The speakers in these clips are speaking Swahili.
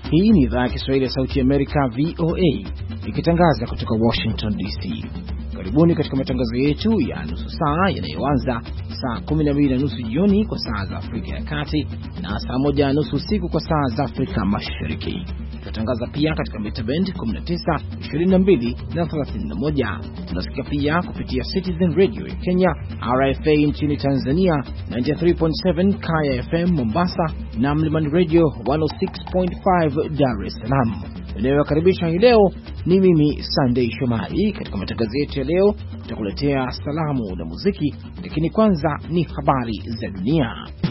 Hii ni idhaa ya Kiswahili ya Sauti ya Amerika, VOA, ikitangaza kutoka Washington DC. Karibuni katika matangazo yetu ya nusu saa yanayoanza saa 12:30 jioni kwa saa za Afrika ya Kati na saa 1:30 usiku kwa saa za Afrika Mashariki. Tunatangaza pia katika mita band 19, 22 na 31. Tunasikia pia kupitia Citizen Radio ya Kenya, RFA nchini Tanzania 93.7, Kaya FM Mombasa na Mlimani Radio 106.5 Dar es Salaam. Ninayowakaribisha hii leo ni mimi Sunday Shomari. Katika matangazo yetu ya leo tutakuletea salamu na muziki, lakini kwanza ni habari za dunia.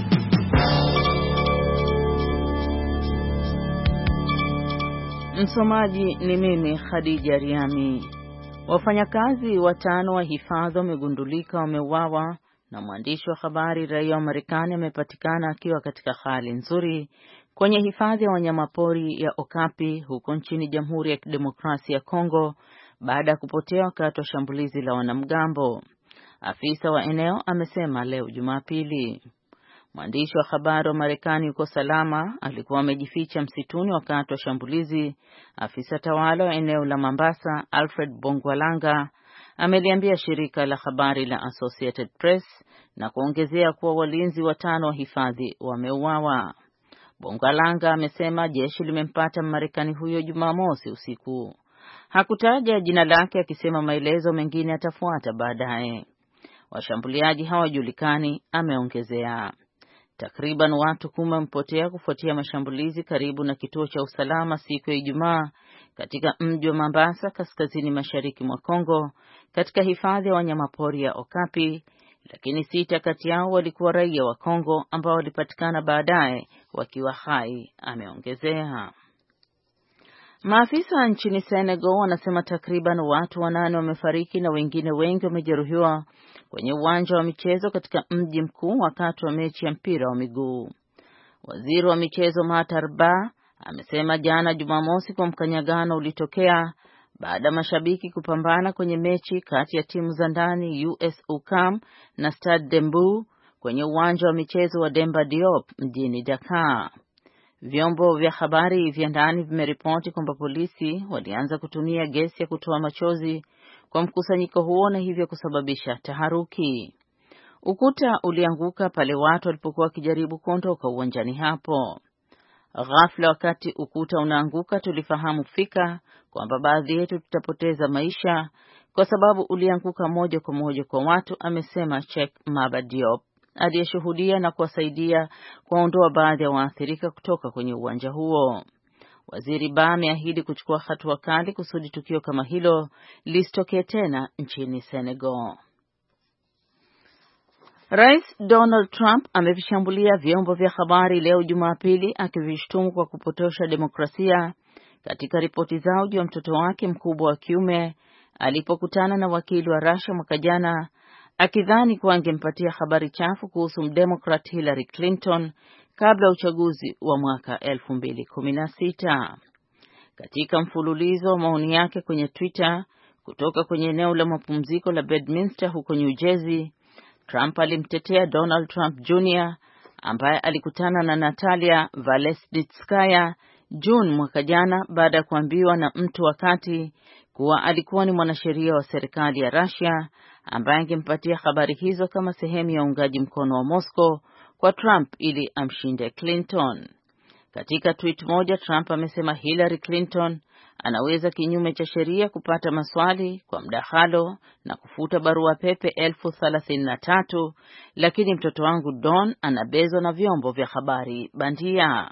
Msomaji ni mimi Khadija Riami. Wafanyakazi 5 wa hifadhi wamegundulika wameuawa na mwandishi wa habari raia wa Marekani amepatikana akiwa katika hali nzuri kwenye hifadhi ya wanyamapori ya Okapi huko nchini Jamhuri ya Kidemokrasia ya Kongo baada ya kupotea wakati wa shambulizi la wanamgambo. Afisa wa eneo amesema leo Jumapili. Mwandishi wa habari wa Marekani yuko salama, alikuwa amejificha msituni wakati wa shambulizi. Afisa tawala wa eneo la Mombasa, Alfred Bongwalanga, ameliambia shirika la habari la Associated Press na kuongezea kuwa walinzi 5 wa hifadhi wameuawa. Bongwalanga amesema jeshi limempata Marekani huyo Jumamosi usiku. Hakutaja jina lake, akisema maelezo mengine yatafuata baadaye. Washambuliaji hawajulikani, ameongezea. Takriban watu 10 wamepotea kufuatia mashambulizi karibu na kituo cha usalama siku ya Ijumaa katika mji wa Mombasa, kaskazini mashariki mwa Kongo, katika hifadhi ya wanyamapori ya Okapi, lakini 6 kati yao walikuwa raia wa Kongo ambao walipatikana baadaye wakiwa hai, ameongezea. Maafisa nchini Senegal wanasema takriban watu 8 wamefariki na wengine wengi wamejeruhiwa kwenye uwanja wa michezo katika mji mkuu wakati wa mechi ya mpira wa miguu. Waziri wa michezo Matar Ba amesema jana Jumamosi kwa mkanyagano ulitokea baada mashabiki kupambana kwenye mechi kati ya timu za ndani US UCAM na Stade Dembu kwenye uwanja wa michezo wa Demba Diop mjini Dakar. Vyombo vya habari vya ndani vimeripoti kwamba polisi walianza kutumia gesi ya kutoa machozi kwa mkusanyiko huo na hivyo kusababisha taharuki. Ukuta ulianguka pale watu walipokuwa wakijaribu kuondoka uwanjani hapo. Ghafla wakati ukuta unaanguka, tulifahamu fika kwamba baadhi yetu tutapoteza maisha kwa sababu ulianguka moja kwa moja kwa watu, amesema Sheikh Maba Diop aliyeshuhudia na kuwasaidia kuondoa baadhi ya waathirika kutoka kwenye uwanja huo. Waziri Ba ameahidi kuchukua hatua kali kusudi tukio kama hilo lisitokee tena nchini Senegal. Rais Donald Trump amevishambulia vyombo vya habari leo Jumapili, akivishtumu kwa kupotosha demokrasia katika ripoti zao juu ya mtoto wake mkubwa wa kiume alipokutana na wakili wa Russia mwaka jana, akidhani kuwa angempatia habari chafu kuhusu mdemokrat Hillary Clinton kabla uchaguzi wa mwaka 2016. Katika mfululizo wa maoni yake kwenye Twitter kutoka kwenye eneo la mapumziko la Bedminster huko New Jersey, Trump alimtetea Donald Trump Jr. ambaye alikutana na Natalia Valesnitskaya June mwaka jana baada ya kuambiwa na mtu wakati kuwa alikuwa ni mwanasheria wa serikali ya Russia ambaye angempatia habari hizo kama sehemu ya uungaji mkono wa Moscow kwa Trump ili amshinde Clinton. Katika tweet moja, Trump amesema Hillary Clinton anaweza kinyume cha sheria kupata maswali kwa mdahalo na kufuta barua pepe 33,000, lakini mtoto wangu Don anabezwa na vyombo vya habari bandia.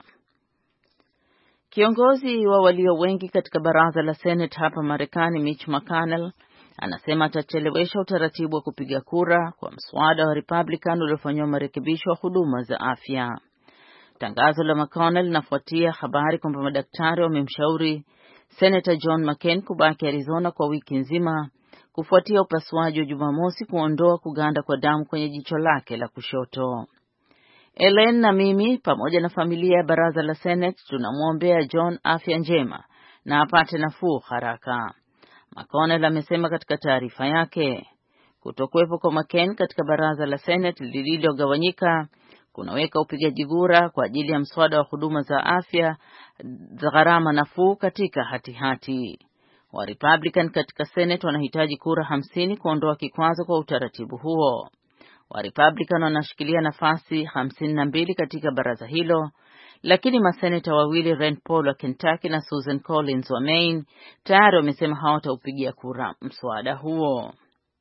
Kiongozi wa walio wengi katika baraza la Senate hapa Marekani, Mitch McConnell, anasema atachelewesha utaratibu wa kupiga kura kwa mswada wa Republican uliofanywa marekebisho ya huduma za afya. Tangazo la McConnell linafuatia habari kwamba madaktari wamemshauri Senator John McCain kubaki Arizona kwa wiki nzima kufuatia upasuaji wa Jumamosi kuondoa kuganda kwa damu kwenye jicho lake la kushoto. Ellen na mimi pamoja na familia ya baraza la Senate tunamwombea John afya njema na apate nafuu haraka, McConnell amesema katika taarifa yake. Kutokuwepo kwa McCain katika baraza la Senate lililogawanyika kunaweka upigaji kura kwa ajili ya mswada wa huduma za afya gharama nafuu katika hatihati. Wa Republican katika Senate wanahitaji kura 50 kuondoa kikwazo kwa utaratibu huo. Wa Republican wanashikilia nafasi 52 katika baraza hilo, lakini maseneta wawili Rand Paul wa Kentucky na Susan Collins wa Maine tayari wamesema hawataupigia kura mswada huo.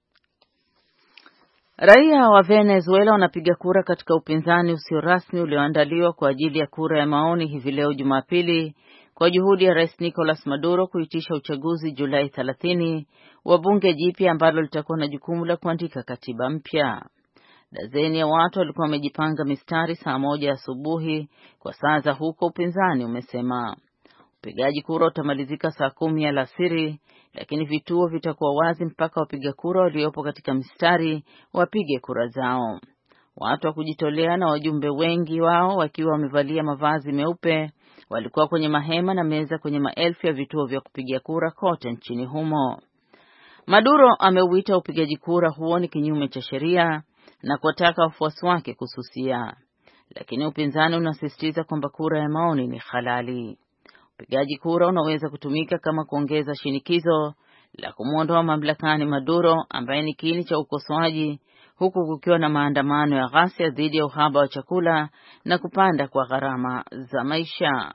Raia wa Venezuela wanapiga kura katika upinzani usio rasmi ulioandaliwa kwa ajili ya kura ya maoni hivi leo Jumapili kwa juhudi ya Rais Nicolas Maduro kuitisha uchaguzi Julai 30 wa bunge jipya ambalo litakuwa na jukumu la kuandika katiba mpya. Dazeni ya watu walikuwa wamejipanga mistari saa 1 asubuhi kwa saa za huko, upinzani umesema. Upigaji kura utamalizika saa 10 alasiri, lakini vituo vitakuwa wazi mpaka wapiga kura waliopo katika mistari wapige kura zao. Watu wa kujitolea na wajumbe wengi wao wakiwa wamevalia mavazi meupe walikuwa kwenye mahema na meza kwenye maelfu ya vituo vya kupiga kura kote nchini humo. Maduro ameuita upigaji kura huo ni kinyume cha sheria na kuwataka wafuasi wake kususia, lakini upinzani unasisitiza kwamba kura ya maoni ni halali. Upigaji kura unaweza kutumika kama kuongeza shinikizo la kumwondoa mamlakani Maduro ambaye ni kiini cha ukosoaji, huku kukiwa na maandamano ya ghasia dhidi ya uhaba wa chakula na kupanda kwa gharama za maisha.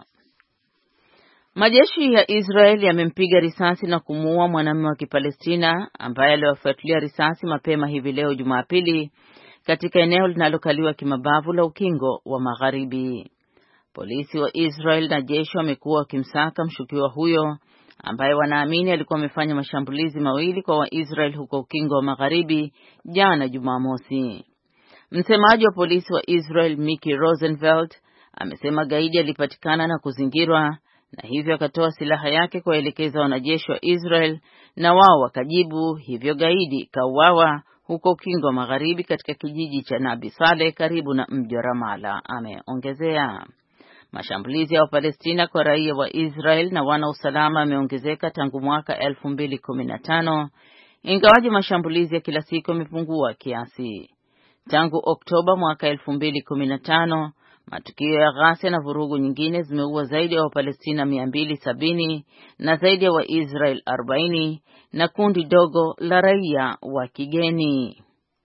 Majeshi ya Israel yamempiga risasi na kumuua mwanamume wa Kipalestina ambaye aliwafuatilia risasi mapema hivi leo Jumapili katika eneo linalokaliwa kimabavu la Ukingo wa Magharibi. Polisi wa Israel na jeshi wamekuwa wakimsaka mshukiwa huyo ambaye wanaamini alikuwa amefanya mashambulizi mawili kwa Waisrael huko Ukingo wa Magharibi jana Jumamosi. Msemaji wa polisi wa Israel Miki Rosenfeld amesema gaidi alipatikana na kuzingirwa na hivyo akatoa silaha yake kuwaelekeza wanajeshi wa Israel na wao wakajibu, hivyo gaidi kauawa huko Ukingo wa Magharibi katika kijiji cha Nabi Saleh karibu na mji wa Ramallah. Ameongezea mashambulizi ya Wapalestina kwa raia wa Israel na wana usalama yameongezeka tangu mwaka 2015, ingawaje mashambulizi ya kila siku yamepungua kiasi. Tangu Oktoba mwaka 2015, matukio ya ghasia na vurugu nyingine zimeua zaidi ya Wapalestina 270 na zaidi ya Waisrael 40 na kundi dogo la raia wa kigeni.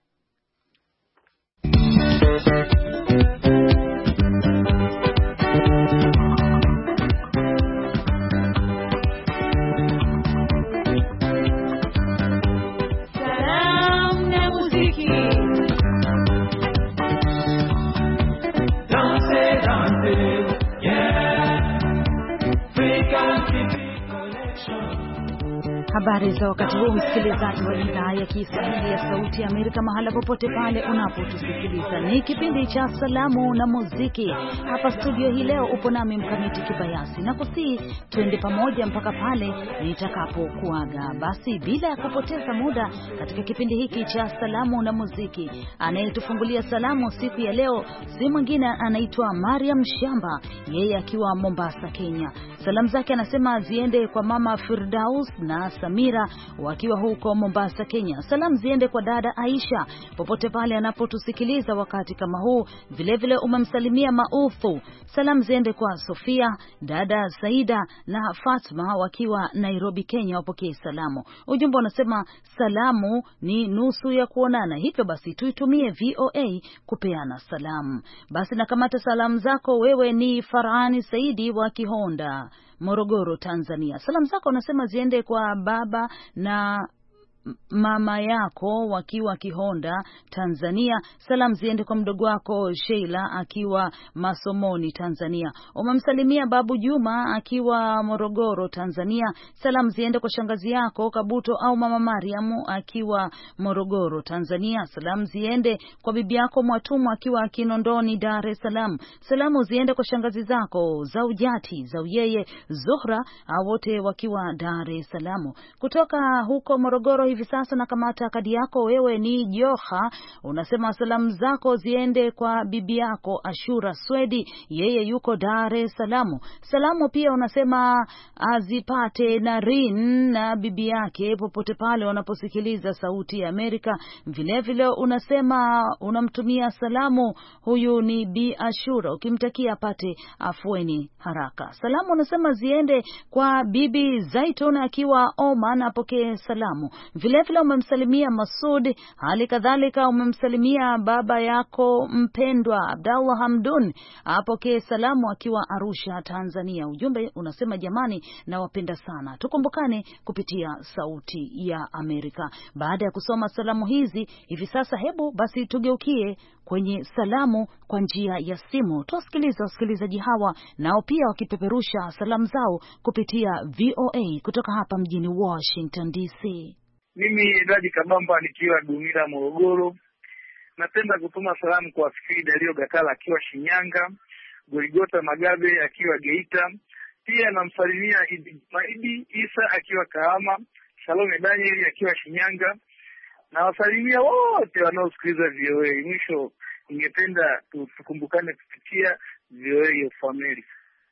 Habari za wakati huu, msikilizaji wa idhaa ya Kiswahili ya Sauti ya Amerika, mahala popote pale unapotusikiliza. Ni kipindi cha salamu na muziki. Hapa studio hii leo upo nami Mkamiti Kibayasi, na kusii tuende pamoja mpaka pale nitakapokuaga. Basi bila ya kupoteza muda, katika kipindi hiki cha salamu na muziki, anayetufungulia salamu siku ya leo si mwingine, anaitwa Mariam Shamba, yeye akiwa Mombasa, Kenya. Salamu zake anasema ziende kwa mama Firdaus na Samira wakiwa huko Mombasa, Kenya. Salamu ziende kwa dada Aisha popote pale anapotusikiliza wakati kama huu. Vile vile umemsalimia Maufu. Salamu ziende kwa Sofia, dada Saida na Fatma wakiwa Nairobi, Kenya, wapokee salamu. Ujumbe unasema salamu ni nusu ya kuonana, hivyo basi tuitumie VOA kupeana salamu. Basi nakamata salamu zako, wewe ni Farani Saidi wa Kihonda, Morogoro, Tanzania. Salamu zako unasema ziende kwa baba na mama yako wakiwa Kihonda, Tanzania. Salamu ziende kwa mdogo wako Sheila akiwa Masomoni, Tanzania. Umemsalimia babu Juma akiwa Morogoro, Tanzania. Salamu ziende kwa shangazi yako Kabuto au mama Mariamu akiwa Morogoro, Tanzania. Salamu ziende kwa bibi yako Mwatumu akiwa Kinondoni, Dar es Salaam. Salamu ziende kwa shangazi zako Zaujati, Zauyeye, Zuhra, wote wakiwa Dar es Salaam. Kutoka huko Morogoro hivi sasa na kamata kadi yako. Wewe ni Joha, unasema salamu zako ziende kwa bibi yako Ashura Swedi, yeye yuko Dar es Salaam. Salamu pia unasema azipate Narin na bibi yake popote pale wanaposikiliza Sauti ya Amerika. Vile vile unasema unamtumia salamu huyu ni Bi Ashura, ukimtakia apate afueni haraka. Salamu unasema ziende kwa bibi Zaitun akiwa Oman, apokee salamu. Vile vile umemsalimia Masud, hali kadhalika umemsalimia baba yako mpendwa Abdallah Hamdun, apokee salamu akiwa Arusha, Tanzania. Ujumbe unasema jamani, nawapenda sana, tukumbukane kupitia Sauti ya Amerika. Baada ya kusoma salamu hizi hivi sasa, hebu basi tugeukie kwenye salamu kwa njia ya simu. Tuwasikiliza wasikilizaji hawa nao pia wakipeperusha salamu zao kupitia VOA kutoka hapa mjini Washington DC. Mimi Edadi Kabamba nikiwa Dumila, Morogoro. Napenda kutuma salamu kwa Fikiri Dario Gatala akiwa Shinyanga, Goligota Magabe akiwa Geita. Pia namsalimia Maidi Isa akiwa Kahama, Salome Daniel akiwa Shinyanga. Na wasalimia wote wanaosikiliza VOA. Mwisho ningependa tukumbukane kupitia VOA of America.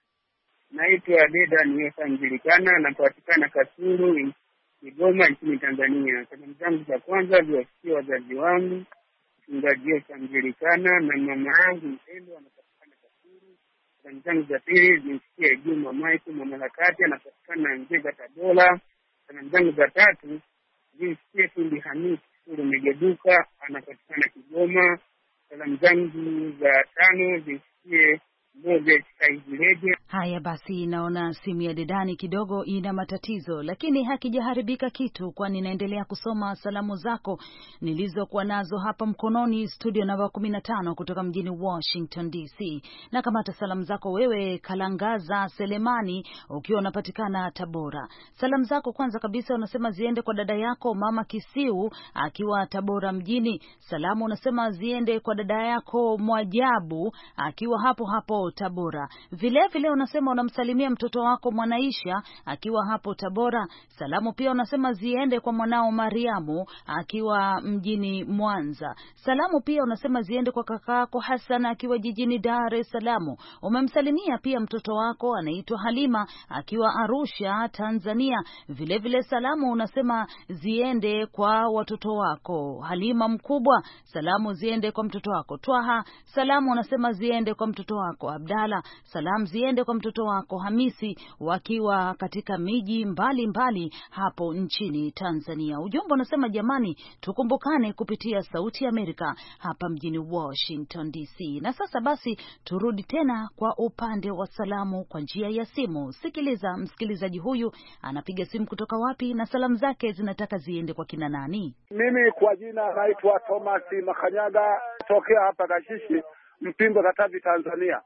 Naitwa Deda Niyosanjilikana, napatikana Kasulu, Kigoma nchini Tanzania. Salamu zangu za kwanza ziwafikie wazazi wangu, mchungaji Niyosanjilikana na mama yangu mpendwa anapatikana Kasulu. Salamu zangu za pili ziwafikie Juma Michael mwanaharakati anapatikana Nzega Tabora. Salamu zangu za tatu ziwafikie Fundi Hamisi Sulu Megeduka anapatikana Kigoma. Salamu zangu za tano ziwafikie Moses Kaizilege. Haya basi, naona simu ya Dedani kidogo ina matatizo, lakini hakijaharibika kitu, kwani naendelea kusoma salamu zako nilizokuwa nazo hapa mkononi, studio namba 15 kutoka mjini Washington DC. Na kamata salamu zako wewe Kalangaza Selemani ukiwa unapatikana Tabora. Salamu zako kwanza kabisa unasema ziende kwa dada yako Mama Kisiu akiwa Tabora mjini. Salamu unasema ziende kwa dada yako Mwajabu akiwa hapo hapo Tabora. Vile vile unasema unamsalimia mtoto wako Mwanaisha akiwa hapo Tabora. Salamu pia unasema ziende kwa mwanao Mariamu akiwa mjini Mwanza. Salamu pia unasema ziende kwa kakako Hassan akiwa jijini Dar es Salaam. Umemsalimia pia mtoto wako anaitwa Halima akiwa Arusha, Tanzania. Vile vile salamu unasema ziende kwa watoto wako Halima mkubwa. Salamu ziende kwa mtoto wako Twaha. Salamu unasema ziende kwa mtoto wako Abdalla. Salamu ziende kwa mtoto wako Hamisi wakiwa katika miji mbali hapo nchini Tanzania. Ujumbe unasema jamani, tukumbukane kupitia Sauti ya Amerika hapa mjini Washington DC. Na sasa basi turudi tena kwa upande wa salamu kwa njia ya simu. Sikiliza msikilizaji huyu anapiga simu kutoka wapi na salamu zake zinataka ziende kwa kina nani? Mimi kwa jina naitwa Thomas Makanyaga tokea hapa Gashishi, Mpimbo, Katavi, Tanzania.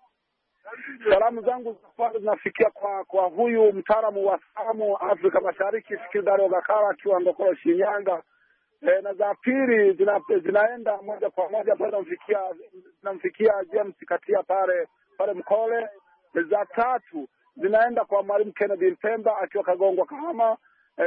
Salamu zangu zinafikia kwa huyu mtaalamu wa salamu Afrika Mashariki Fikiri Dario Gatala akiwa Ngokoro, Shinyanga. Na za pili zinaenda moja kwa moja pale zinamfikia James Katia pale Mkole. Za tatu zinaenda kwa Mwalimu Kennedy Mpemba akiwa Kagongwa, Kahama.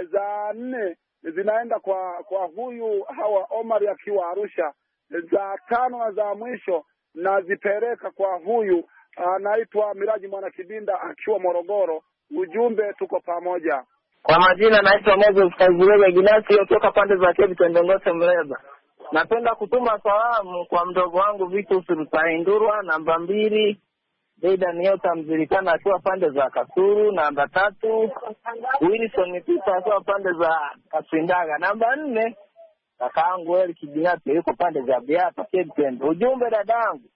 Za nne zinaenda kwa huyu Hawa Omar akiwa Arusha. Za tano na za mwisho nazipeleka kwa huyu anaitwa Miraji Mwanakibinda akiwa Morogoro. Ujumbe tuko pamoja. Kwa majina naitwa Moses Kaizilege Ginasi kutoka pande za Kebbi Tendongote Mleba. Napenda kutuma salamu kwa mdogo wangu Vitus Rusaindurwa, namba 2 Deda Niyosanjilikana akiwa pande za Kasulu, namba 3 Wilson Mipita akiwa pande za Kasindaga, namba 4 kakaangu Eli Kibinati yuko pande za Biata Kebbi. Ujumbe dadangu,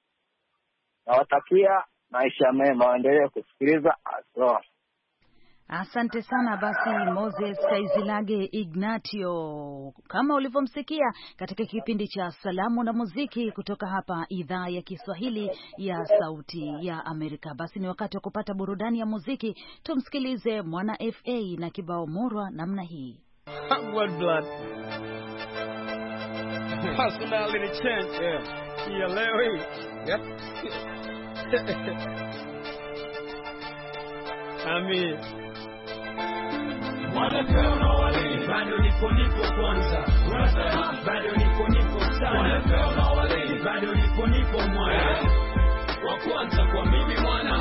nawatakia maisha mema, waendelee kusikiliza Asro. Asante sana basi Moses Kaizilage Ignatio, kama ulivyomsikia katika kipindi cha salamu na muziki kutoka hapa idhaa ya Kiswahili ya Sauti ya Amerika. Basi ni wakati wa kupata burudani ya muziki. Tumsikilize Mwana FA na kibao Murwa namna hii. Blood. Personality change. Yeah, leo hii. Yep. Amin. wanasema na walini, bado nipo kwanza, wanasema bado nipo sana, wanasema na walini, bado nipo mwana, wa kwanza kwa mimi mwana,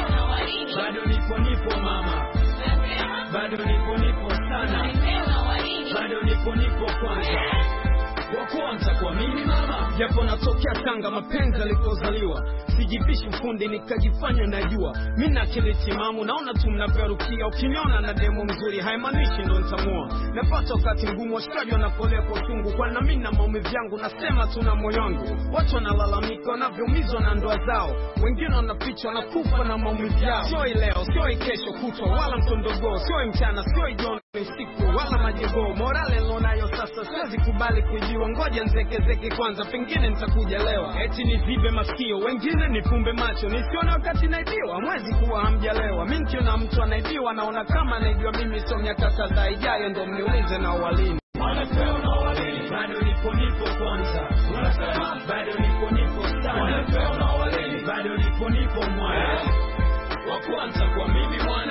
bado nipo mama, bado nipo sana, bado nipo kwanza, wa kwanza kwa mimi mama. Japo natokea Tanga mapenzi alipozaliwa, sijipishi ufundi nikajifanya najua. Mimi na akili timamu naona tu mnaperukia. Ukiniona na demo mzuri haimaanishi ndo nitamua. Napata wakati ngumu washikaji wanapolea kwa uchungu, kwa na mimi na maumivu yangu nasema tu na moyo wangu. Watu wanalalamika wanavyoumizwa na ndoa zao, wengine wanapichwa na kufa na maumivu yao. Sio leo, sio kesho kutwa, wala mtondogo, sio mchana, sio jioni usiku, wala majigo. Morale nilionayo sasa siwezi kubali kujiwa. Ngoja nzekezeke kwanza, pengine nitakuja leo. Eti nizibe masikio, wengine nifumbe macho, nisione wakati naibiwa. Mwezi kuwa hamjalewa. Mimi nikiona mtu anaibiwa naona kama anaibiwa mimi. So miaka kadhaa ijayo ndo mniulize na walini. Wanasema na walini, bado nipo kwanza, wanasema bado nipo sana, wanasema na walini, bado nipo mwana, wa kwanza kwa mimi mwana,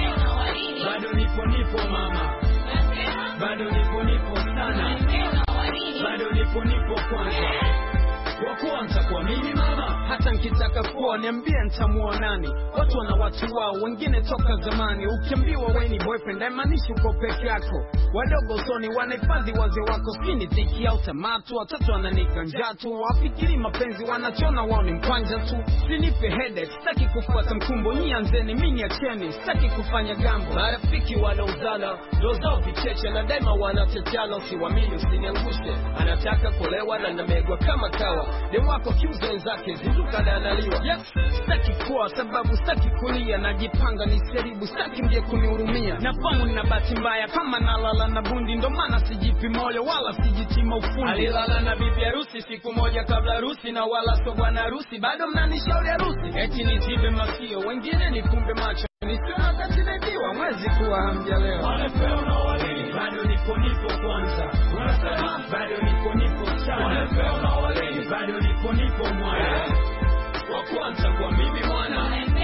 bado nipo mama, bado nipo sana, bado nipo kwanza, wa kwanza kwa mimi mama. Hata nikitaka kuwa niambie nitamuoa nani? Watu wana watu wao, wengine toka zamani. Ukiambiwa wewe ni boyfriend haimaanishi uko peke yako. Wadogo usoni wanahifadhi wazee wako, sini dhiki au tamatu. Watoto wananika njaa tu, wafikiri mapenzi wanachona wao ni mkwanja tu. Sinipe headache, sitaki kufuata mkumbo, nianzeni mimi niacheni, sitaki kufanya gambo. Marafiki wanauzana, dozo vicheche na daima wanatetana, usiwaamini usiniangushe. Anataka kulewa na namegwa kama kawa, demu wako kiuzo wenzake zinduka na analiwa. Yes, sitaki kuwa sababu sitaki kulia, najipanga ni seribu, sitaki mje kunihurumia. Nafamu nina bahati mbaya kama nalala na bundi, ndo maana sijipi moyo wala sijitima ufundi. Alilala na bibi harusi siku moja kabla harusi, na wala so bwana harusi, bado mnanishauri harusi. Eti nizibe masikio, wengine nifumbe macho, nisione wakati naibiwa. Mwezi kuwa hamjalewa. Wanasema na walini, bado nipo kwanza, wanasema bado nipo sana, wanasema na walini, bado nipo mwana, wa kwanza kwa mimi mwana,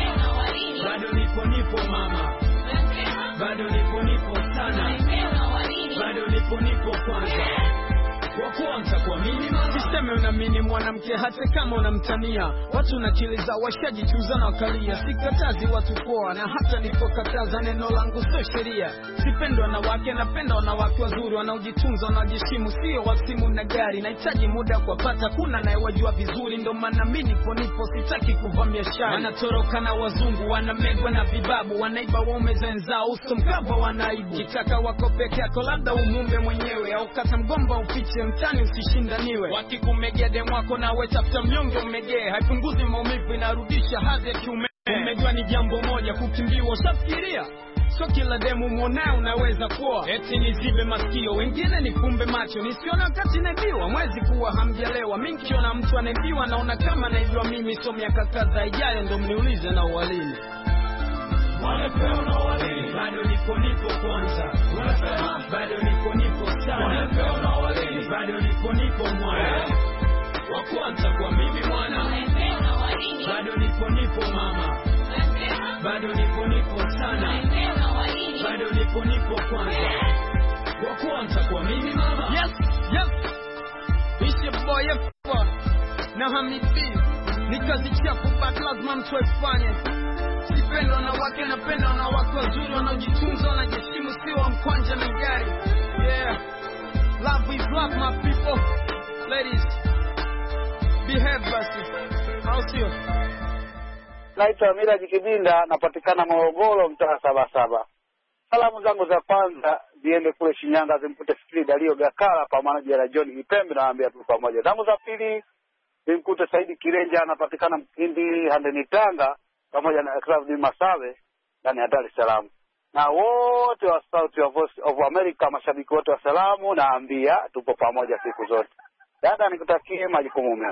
bado nipo mama, bado nipo sana, bado nipo kwanza, wa kwanza kwa mimi mama. Siseme unamini mwanamke hata kama unamtania. Watu nakiliza washajichuza na wakalia. Sikatazi watu poa, na hata nipokataza neno langu sio sheria. Sipendwa na wake, napenda wanawake wazuri, wanaojitunza, wanajishimu, sio wasimu na gari. Nahitaji muda kuwapata, kuna naye wajua vizuri. Ndo maana mimi nipo, sitaki kuvamia shari. Wanatoroka na wazungu, wanamegwa na vibabu, wanaiba waume zenzao, uso mkava wanaibu. Kitaka wako peke yako, labda umumbe mwenyewe, au kata mgomba ufiche mtani usishindaniwe. Wakikumegea demu wako nawe tafuta mnyonge umegee, haipunguzi maumivu, inarudisha hadhi ya kiume. Umejua ni jambo moja, kukimbiwa ushafikiria. So kila demu mwonao unaweza kuwa. Eti nizibe masikio, wengine nifumbe macho, nisione wakati naibiwa. Mwezi kuwa hamjalewa. Mimi nikiona mtu anaibiwa naona kama naibiwa mimi. So miaka kadhaa ijayo ndo mniulize na walini. Wanasema na walini, bado nipo kwanza, wanasema bado nipo sana, wanasema na walini, bado nipo mwana, wa kwanza kwa mimi mwana, bado nipo mama, bado nipo sana, bado nipo kwanza, wa kwanza kwa mimi mama. Yes, it's your boy F na Hamidi. Ni kazi chafu but lazima mtu afanye. Sipendo na wake, napenda na watu wazuri, wanaojitunza, wanajishimu, sio wa mkwanja na gari. Yeah, love is love my people. Ladies, behave basi. How sio? Naitwa Miraji Kibinda, napatikana Morogoro, mtaa 77. Salamu zangu za kwanza ziende kule Shinyanga, zimkute Fikiri Dario Gakala pamoja na John Ipembe, naambia tu pamoja. Zangu za pili zimkute Saidi Kirenja, anapatikana Mkindi Handeni Tanga, pamoja na Claude Masawe ndani ya Dar es Salaam. Na wote wa South Voice of America, mashabiki wote wa salamu, naambia tupo pamoja siku zote. Dada, nikutakie majukumu mema.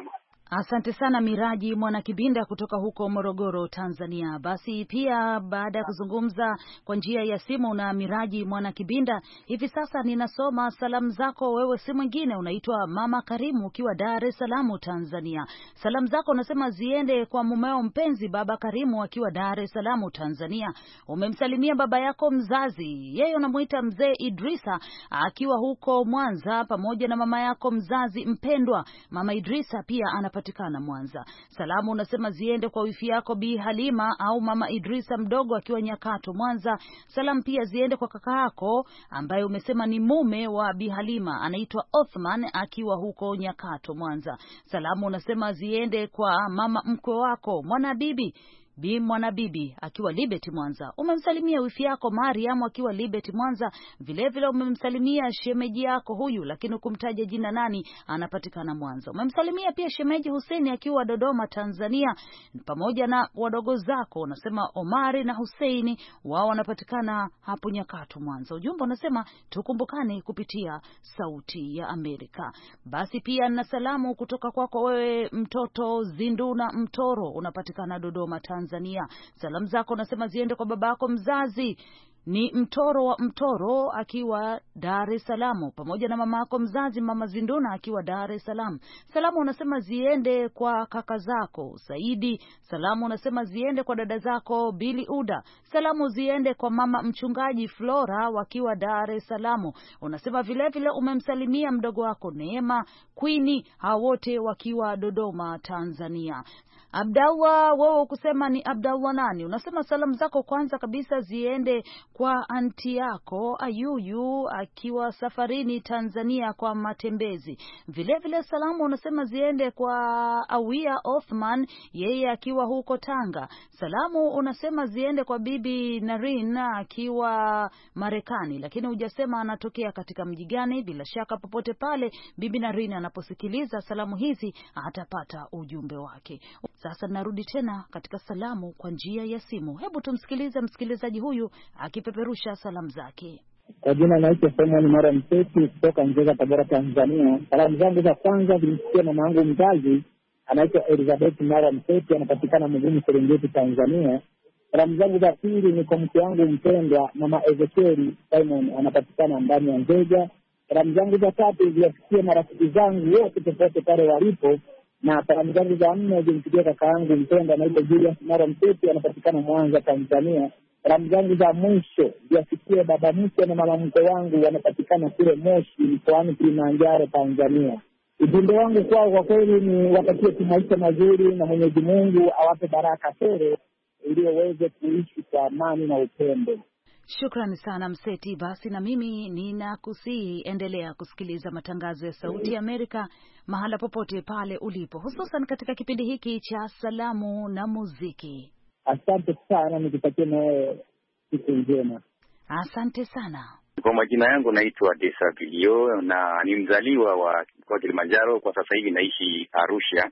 Asante sana Miraji Mwanakibinda kutoka huko Morogoro, Tanzania. Basi pia baada ya kuzungumza kwa njia ya simu na Miraji Mwanakibinda, hivi sasa ninasoma salamu zako. Wewe si mwingine, unaitwa Mama Karimu ukiwa Dar es Salaam, Tanzania. Salamu zako unasema ziende kwa mumeo mpenzi Baba Karimu akiwa Dar es Salaam, Tanzania. Umemsalimia baba yako mzazi, yeye unamuita Mzee Idrisa akiwa huko Mwanza, pamoja na mama yako mzazi mpendwa Mama Idrisa pia anapatikana Mwanza. Salamu unasema ziende kwa wifi yako Bi Halima au Mama Idrisa mdogo akiwa Nyakato Mwanza. Salamu pia ziende kwa kaka yako ambaye umesema ni mume wa Bi Halima, anaitwa Othman akiwa huko Nyakato Mwanza. Salamu unasema ziende kwa mama mkwe wako Mwanabibi Bi Mwanabibi akiwa Liberty Mwanza. Umemsalimia wifi yako Mariam akiwa Liberty Mwanza. Vile umemsalimia shemeji yako huyu, lakini kumtaja jina nani, anapatikana Mwanza. Umemsalimia pia shemeji Hussein akiwa Dodoma, Tanzania, pamoja na wadogo zako. Unasema Omari na Hussein, wao wanapatikana hapo Nyakato Mwanza. Ujumbe unasema tukumbukane kupitia Sauti ya Amerika. Basi pia na salamu kutoka kwako wewe mtoto Zinduna Mtoro, unapatikana Dodoma, Tanzania. Salamu zako unasema ziende kwa babako mzazi ni Mtoro wa Mtoro akiwa Dar es Salaam, pamoja na mamako mzazi Mama Zinduna akiwa Dar es Salaam. Salamu unasema ziende kwa kaka zako Saidi. Salamu unasema ziende kwa dada zako Bili Uda. Salamu ziende kwa mama mchungaji Flora wakiwa Dar es Salaam. Unasema vile umemsalimia mdogo wako Neema Queenie, hao wote wakiwa Dodoma, Tanzania. Abdallah, wewe kusema ni Abdallah nani? Unasema salamu zako kwanza kabisa ziende kwa anti yako Ayuyu akiwa safarini Tanzania kwa matembezi. Vile salamu unasema ziende kwa Awia Othman, yeye akiwa huko Tanga. Salamu unasema ziende kwa bibi Narin akiwa Marekani, lakini hujasema anatokea katika mji gani. Bila shaka popote pale bibi Narin anaposikiliza salamu hizi atapata ujumbe wake. Sasa narudi tena katika salamu kwa njia ya simu. Hebu tumsikilize msikilizaji huyu akipeperusha salamu zake. Kwa jina naitwa Samuel Mara Mseti kutoka Nzega, Tabora, Tanzania. Salamu zangu za kwanza zimfikie mama yangu mzazi anaitwa Elizabeth Mara Mseti, anapatikana Mugumu, Serengeti, Tanzania. Salamu zangu za pili ni kwa mke wangu mpendwa Mama Ezekiel Simon, anapatikana ndani ya Nzega. Salamu zangu za tatu ziwafikie marafiki zangu wote popote pale walipo, na salamu zangu za nne zimfikie kaka yangu mpendwa anaitwa Julius Mara Mseti, anapatikana Mwanza, Tanzania. Salamu zangu za mwisho ziwafikie baba mke na mama mke wangu, wanapatikana kule Moshi mkoani Kilimanjaro, Tanzania. Ujumbe wangu kwao kwa kweli ni watakie maisha mazuri na Mwenyezi Mungu awape baraka tele ili waweze kuishi kwa amani na upendo. Shukrani sana Mseti. Basi na mimi ninakusihi endelea kusikiliza matangazo ya Sauti ya Amerika mahala popote pale ulipo, hususan katika kipindi hiki cha salamu na muziki. Asante sana, nikutakie na siku njema. Asante sana. Kwa majina yangu naitwa Desa Vilio na ni mzaliwa wa mkoa wa Kilimanjaro, kwa sasa hivi naishi Arusha.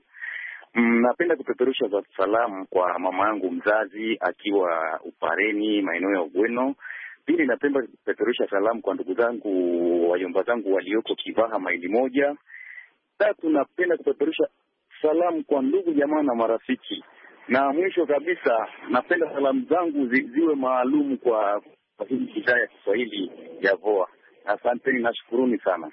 Napenda kupeperusha za salamu kwa mama yangu mzazi akiwa Upareni maeneo ya Ugweno. Pili, napenda kupeperusha salamu kwa ndugu zangu wajomba zangu walioko Kivaha maili moja. Tatu, napenda kupeperusha salamu kwa ndugu jamaa na marafiki. Na mwisho kabisa napenda salamu zangu ziwe maalum kwa hii idhaa ya Kiswahili ya VOA. Asanteni na shukuruni sana.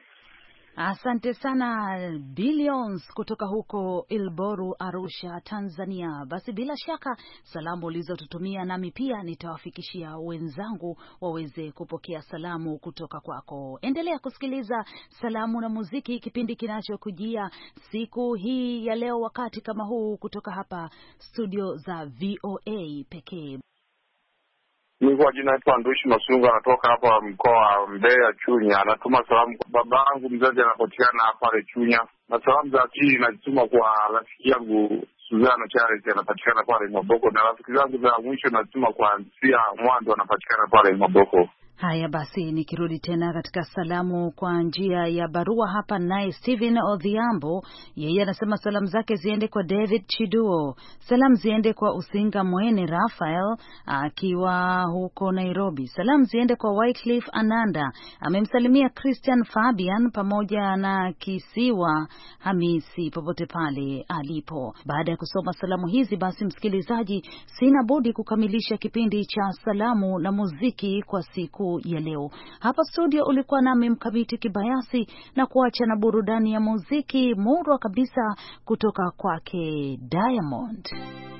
Asante sana Billions kutoka huko Ilboru, Arusha, Tanzania. Basi bila shaka salamu ulizotutumia nami pia nitawafikishia wenzangu waweze kupokea salamu kutoka kwako. Endelea kusikiliza Salamu na Muziki, kipindi kinachokujia siku hii ya leo wakati kama huu kutoka hapa studio za VOA pekee. Ni kwa jina la Ndushi Masunga, anatoka hapa mkoa wa Mbeya, Chunya. Anatuma salamu kwa babangu mzazi anapatikana hapa Chunya. Na salamu za pili natuma kwa rafiki yangu Suzana Charity, anapatikana pale Maboko. Na rafiki zangu za mwisho natuma kwa Sia Mwando, anapatikana pale Maboko. Haya basi, nikirudi tena katika salamu kwa njia ya barua hapa, naye Steven Odhiambo, yeye anasema salamu zake ziende kwa David Chiduo, salamu ziende kwa Usinga Mwene Rafael akiwa huko Nairobi, salamu ziende kwa Wycliffe Ananda, amemsalimia Christian Fabian pamoja na Kisiwa Hamisi popote pale alipo. Baada ya kusoma salamu hizi, basi msikilizaji, sina budi kukamilisha kipindi cha salamu na muziki kwa siku ya leo. Hapa studio ulikuwa nami Mkamiti Kibayasi, na kuacha na burudani ya muziki murwa kabisa kutoka kwake Diamond.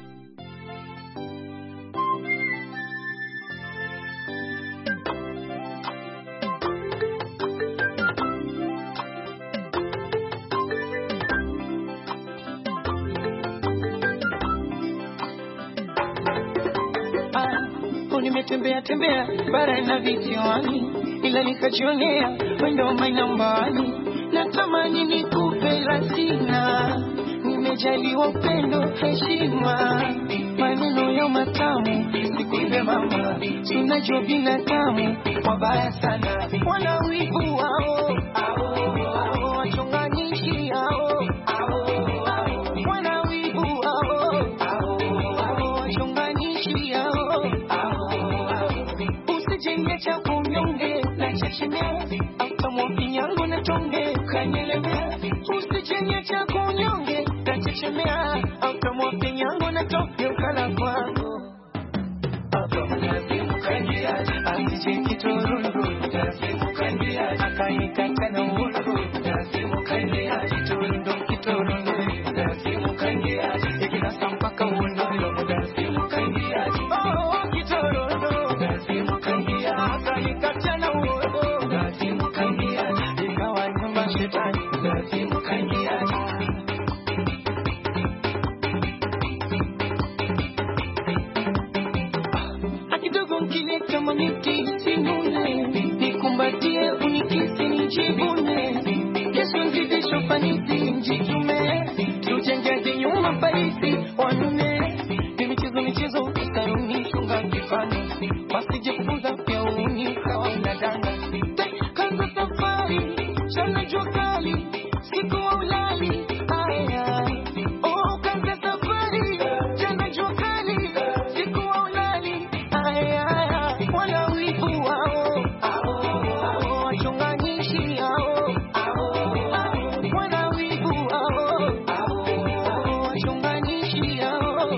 Nimetembea bara na visiwani, ila nikajionea wendo mainambani. Natamani nikupe rasina, nimejaliwa upendo, heshima, maneno ya matamu, sikuibe mama, tunajua binadamu wabaya sana, wana wivu wao, wachonganishi hao, wana wivu wao, wachonganishi hao. Usijenge kunyonge na chechemea, autamwapi yangu na tonge kanyelemea. Usijenge kunyonge na chechemea, autamwapi yangu na tonge ukala kwangu. Lazima kanjia, asije kitorundu. Lazima kanjia, akaikata na uundu. Lazima kanjia, kitorundu. Lazima kanjia, ikinasa mpaka uundu. Lazima kanjia, oh kitorundu. Lazima kanjia, akaikata na uundu. Lazima kanjia, ikawa nyumba shetani. Lazima kanjia. Kama nikisimune, nikumbatie, unikisi, nijibune. Yesu nzidisho fanisi, njitume, tujengeze nyuma parisi, wanume. Michezo, ustaruni, shunga kifani, wasije kufuza pia uni, ukawa unadanga. Kaza safari, chana jua kali, siku wa ulali, aya. Oh, kaza safari, chana jua kali, siku wa ulali, aya. Wana wivu wao, wachonganishi hao, wana wivu wao, wachonganishi hao.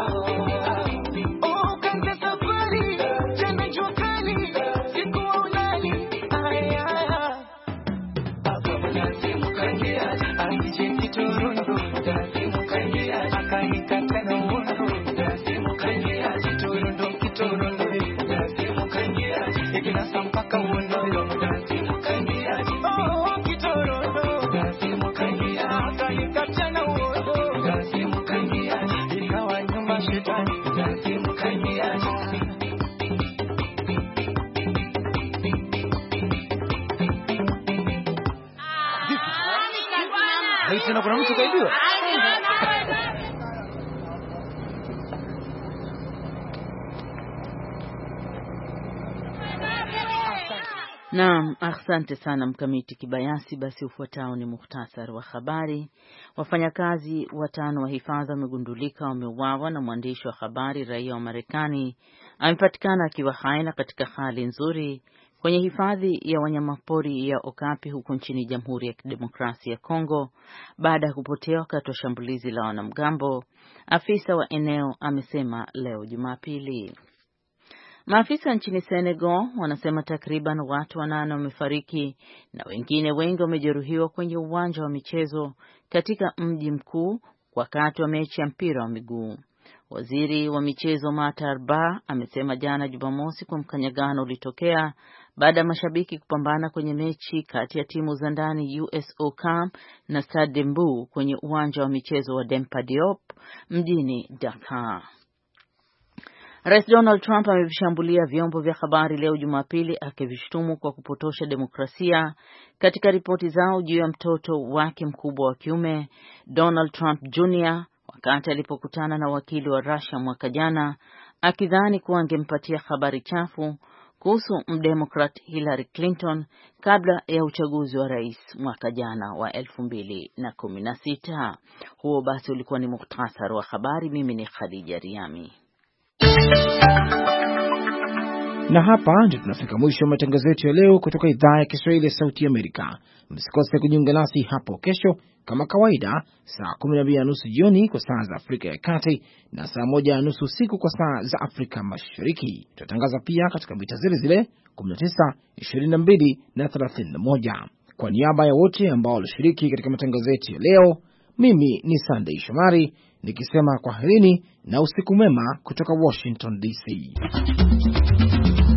Oh, kaza safari, jana jua kali, siku wa ulali, aya. Lazima kanjia, asije kitorundu. Lazima kanjia, akaikata na uundu. Lazima kanjia, kitorundu. Lazima kanjia, ikinasa mpaka uundu. Lazima kanjia, oh kitorundu. Lazima kanjia, akaikata na uundu. Lazima kanjia, ikawa nyumba shetani. Lazima kanjia. Tena kuna mtu kaibiwa. Naam, asante sana Mkamiti Kibayasi. Basi ufuatao ni muhtasari wa habari. Wafanyakazi 5 wa hifadhi wamegundulika wameuawa na mwandishi wa habari raia wa Marekani amepatikana akiwa hai na katika hali nzuri kwenye hifadhi ya wanyamapori ya Okapi huko nchini Jamhuri ya Kidemokrasia ya Kongo baada ya kupotea wakati wa shambulizi la wanamgambo, afisa wa eneo amesema leo Jumapili. Maafisa nchini Senegal wanasema takriban watu 8 wamefariki na wengine wengi wamejeruhiwa kwenye uwanja wa michezo katika mji mkuu wakati wa mechi ya mpira wa miguu. Waziri wa michezo Matar Ba amesema jana Jumamosi kwa mkanyagano ulitokea baada ya mashabiki kupambana kwenye mechi kati ya timu za ndani USOCAM na Stade Dembu kwenye uwanja wa michezo wa Demba Diop mjini Dakar. Rais Donald Trump amevishambulia vyombo vya habari leo Jumapili akivishtumu kwa kupotosha demokrasia katika ripoti zao juu ya mtoto wake mkubwa wa kiume Donald Trump Jr. wakati alipokutana na wakili wa Russia mwaka jana akidhani kuwa angempatia habari chafu kuhusu mdemokrat Hillary Clinton kabla ya uchaguzi wa rais mwaka jana wa 2016. Huo basi ulikuwa ni muhtasari wa habari. Mimi ni Khadija Riami. Na hapa ndio tunafika mwisho wa matangazo yetu ya leo kutoka idhaa ya Kiswahili ya Sauti ya Amerika. Msikose kujiunga nasi hapo kesho kama kawaida saa 12:30 jioni kwa saa za Afrika ya Kati na saa 1:30 usiku kwa saa za Afrika Mashariki. Tutatangaza pia katika mita zile 19, 22 na 31. Kwa niaba ya wote ambao walishiriki katika matangazo yetu ya leo, mimi ni Sunday Shomari nikisema kwaherini na usiku mwema kutoka Washington DC.